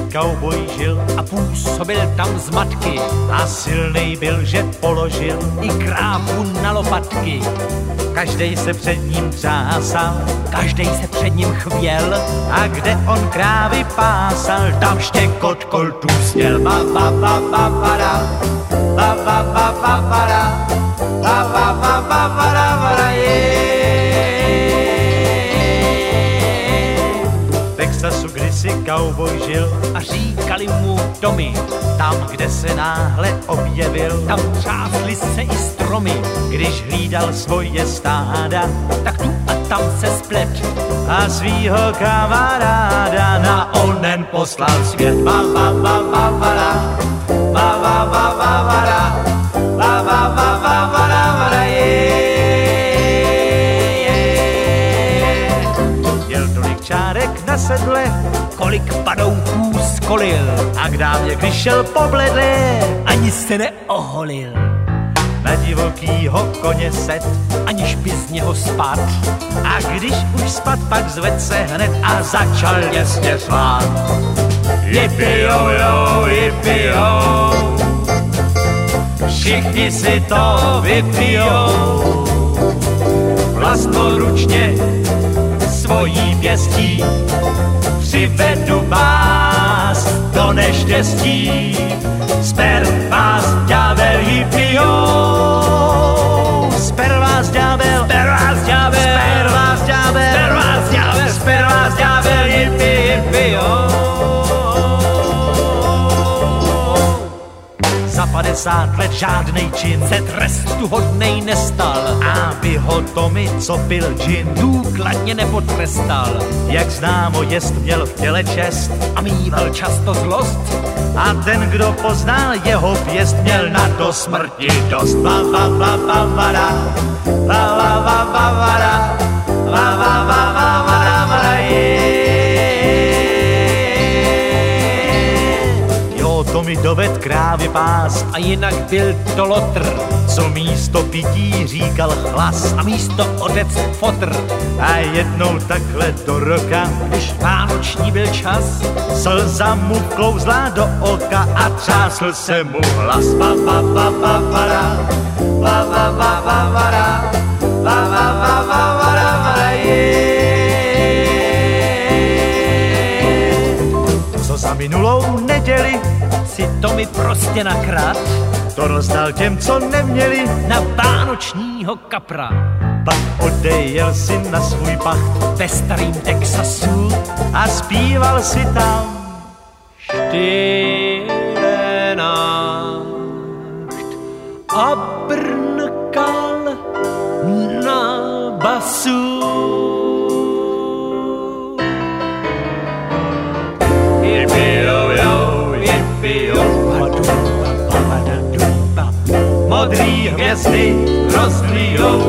kauboj žil a působil tam zmatky. A silnej byl, že položil i krávu na lopatky. Každej se před ním třásal, každej se před ním chvěl. A kde on krávy pásal, tam štěkot koltů sněl. Ba ba ba ba ba da, ba ba ba ba ba da, ba ba ba ba ba da ba da V Texasu kdysi kauboj žil a říkali mu Tommy. Tam, kde se náhle objevil, tam třásly se i stromy. Když hlídal svoje stáda, tak tu a tam se splet. A svýho kamaráda na onen poslal svět. Ba ba ba ba ba da, ba ba ba ba ba da, ba ba ba ba ba da ba da Jel tolik čárek na sedle, kolik padounků skolil. A k dámě, když šel pobledlé, ani se neoholil. Na divokýho koně set, aniž by z něho spad. A když už spad, pak zved se hned a začal děsně svát. Yippie-yo-yo, yippie-yo, všichni si to vypijou. Vlastnoručně svojí pěstí přivedu vás do neštěstí. Sper vás ďábel, yippie-yo, sper vás ďábel, sper vás ďábel, sper vás ďábel, sper vás ďábel, sper vás ďábel, yippie-yo. Za 50 let žádnej čin se trestu hodnej nestal. A by ho Tommy, co pil džin, důkladně nepotrestal. Jak známo, jest měl v těle čest a mýval často zlost. A ten, kdo poznal jeho pěst, měl na to smrti dost. Ba ba ba ba ba da, ba ba ba ba ba da, ba ba ba ba ba da ba da To mi doved krávy pást a jinak byl to lotr, co místo pití říkal chlas a místo otec fotr. A jednou takhle do roka, když vánoční byl čas, slza mu klouzla do oka a třásl se mu hlas. Ba ba ba ba ba da, ba ba ba ba ba da, ba ba ba ba ba da ba da Co za minulou neděli si to mi prostě nakrát, to rozdal těm, co neměli na vánočního kapra. Pak odejel si na svůj pacht ve starým Texasu a zpíval si tam Stille Nacht a brnkal na basu. Modrý hvězdy rozlíjou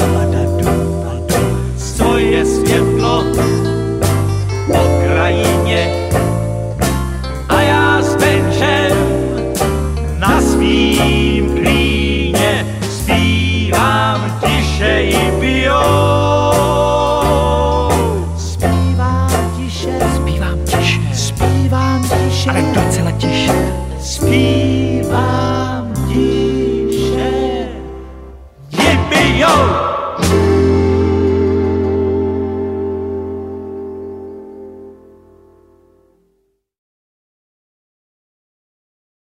svoje světlo po krajině a já s Benčem na svým klíně zpívám tiše yippie-yo. Zpívám tiše, ale docela tiše. Zpívám tiše, yippie-yo.